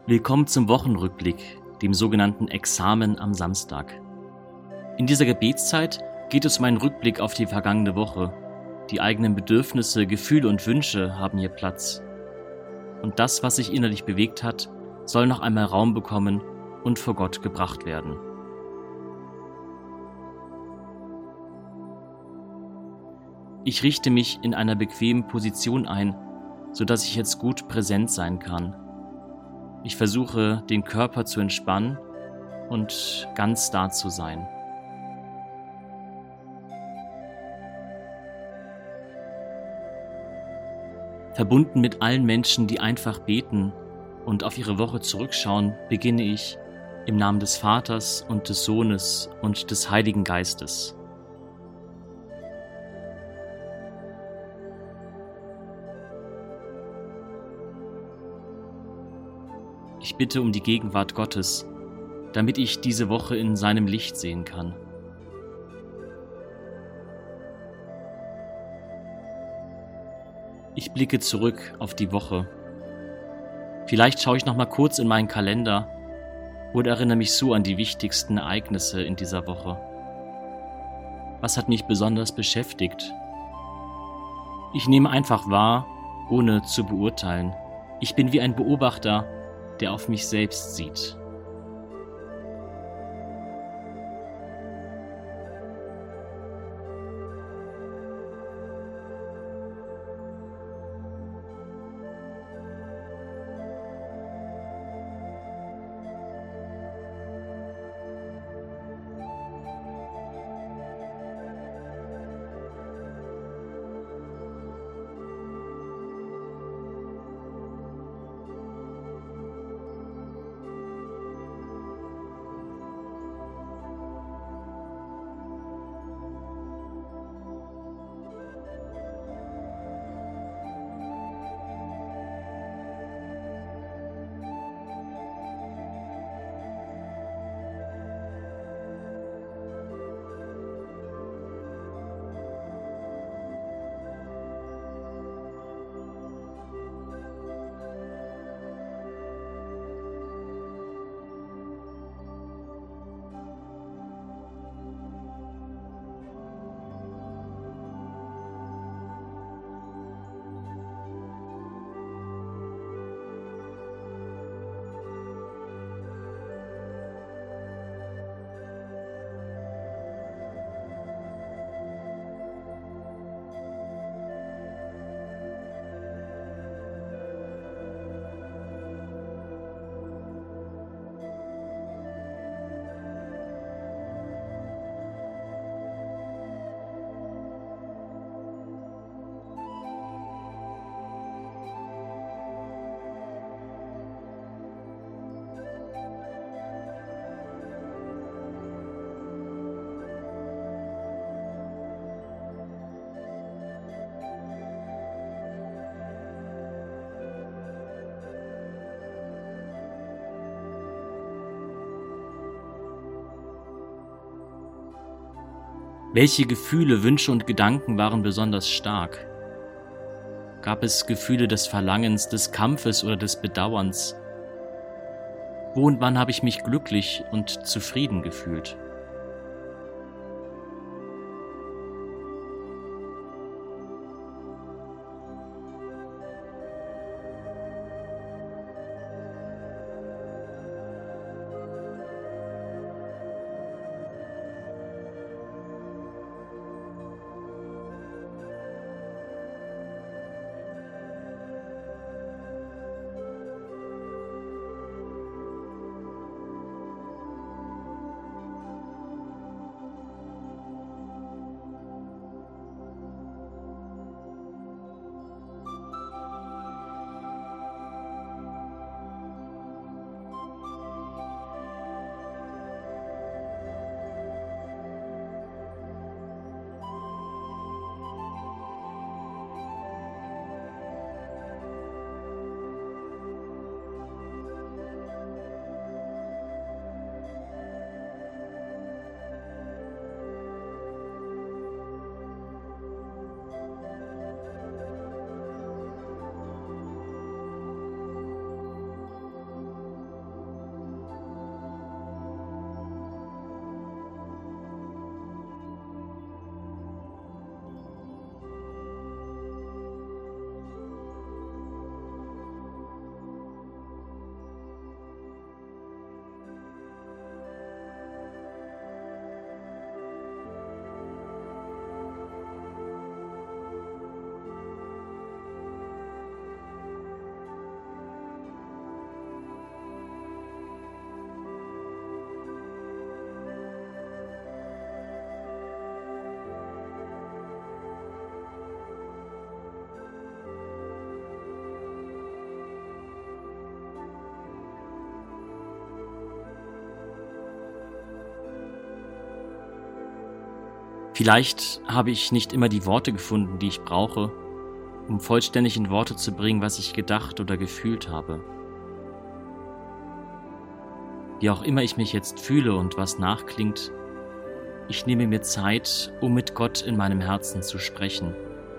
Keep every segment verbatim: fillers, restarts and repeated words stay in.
Willkommen zum Wochenrückblick, dem sogenannten Examen am Samstag. In dieser Gebetszeit geht es um einen Rückblick auf die vergangene Woche. Die eigenen Bedürfnisse, Gefühle und Wünsche haben hier Platz. Und das, was sich innerlich bewegt hat, soll noch einmal Raum bekommen und vor Gott gebracht werden. Ich richte mich in einer bequemen Position ein, sodass ich jetzt gut präsent sein kann. Ich versuche, den Körper zu entspannen und ganz da zu sein. Verbunden mit allen Menschen, die einfach beten und auf ihre Woche zurückschauen, beginne ich im Namen des Vaters und des Sohnes und des Heiligen Geistes. Ich bitte um die Gegenwart Gottes, damit ich diese Woche in seinem Licht sehen kann. Ich blicke zurück auf die Woche. Vielleicht schaue ich noch mal kurz in meinen Kalender oder erinnere mich so an die wichtigsten Ereignisse in dieser Woche. Was hat mich besonders beschäftigt? Ich nehme einfach wahr, ohne zu beurteilen. Ich bin wie ein Beobachter, der auf mich selbst sieht. Welche Gefühle, Wünsche und Gedanken waren besonders stark? Gab es Gefühle des Verlangens, des Kampfes oder des Bedauerns? Wo und wann habe ich mich glücklich und zufrieden gefühlt? Vielleicht habe ich nicht immer die Worte gefunden, die ich brauche, um vollständig in Worte zu bringen, was ich gedacht oder gefühlt habe. Wie auch immer ich mich jetzt fühle und was nachklingt, ich nehme mir Zeit, um mit Gott in meinem Herzen zu sprechen.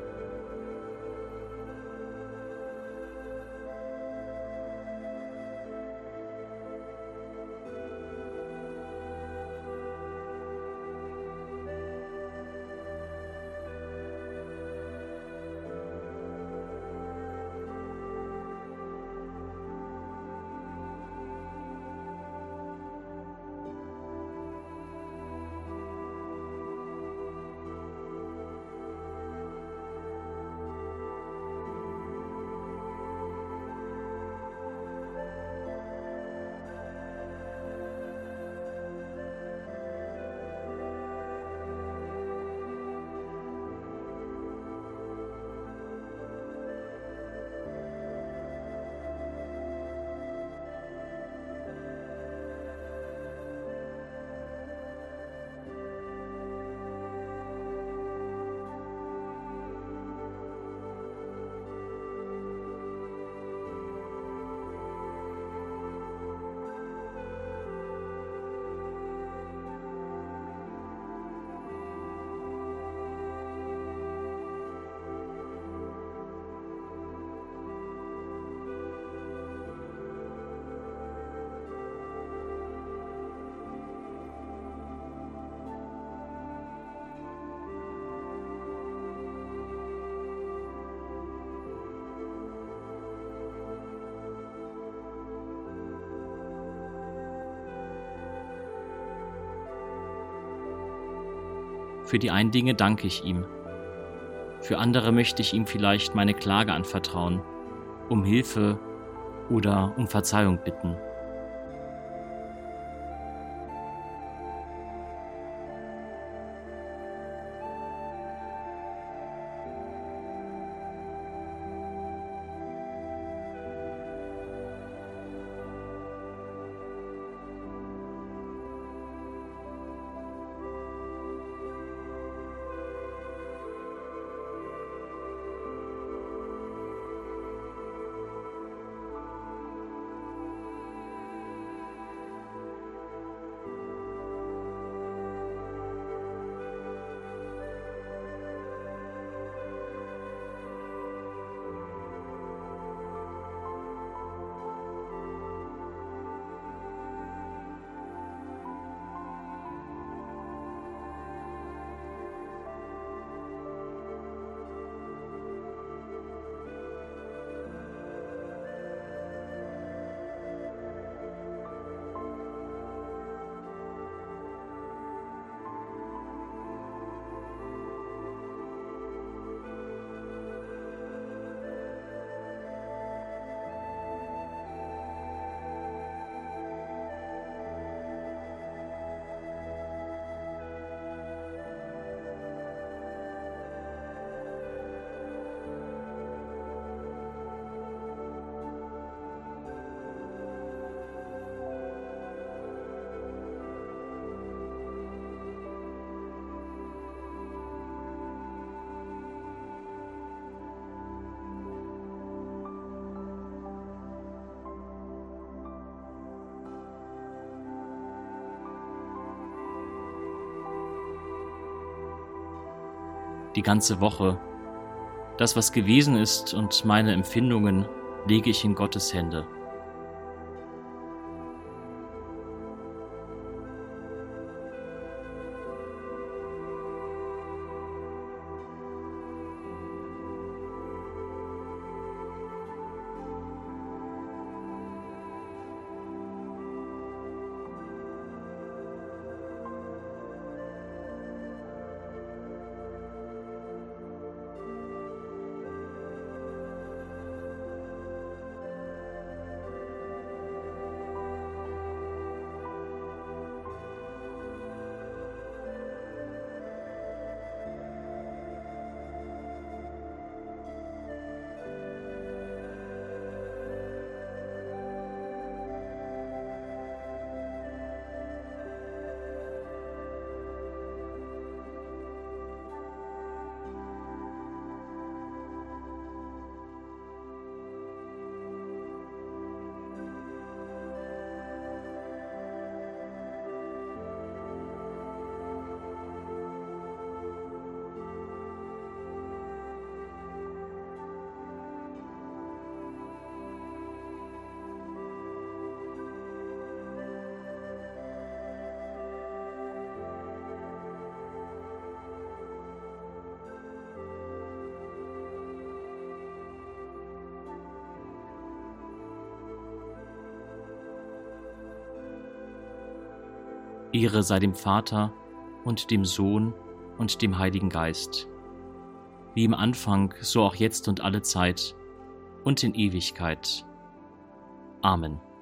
Für die einen Dinge danke ich ihm. Für andere möchte ich ihm vielleicht meine Klage anvertrauen, um Hilfe oder um Verzeihung bitten. Die ganze Woche, das, was gewesen ist und meine Empfindungen, lege ich in Gottes Hände. Ehre sei dem Vater und dem Sohn und dem Heiligen Geist, wie im Anfang, so auch jetzt und alle Zeit und in Ewigkeit. Amen.